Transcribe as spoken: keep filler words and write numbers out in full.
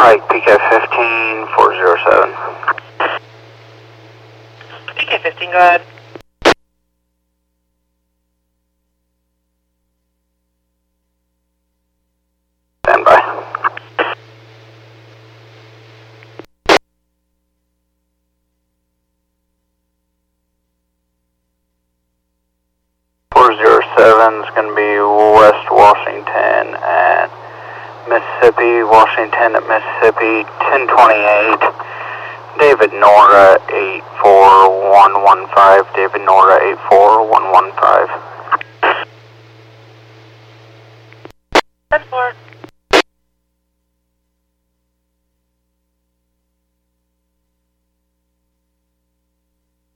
Pike, P K fifteen, four zero seven. P K fifteen, go ahead. Stand by. four zero seven is going to be West Washington at Mississippi, Washington at Mississippi, ten twenty-eight. David Nora eight four one one five, David Nora eight four one one five.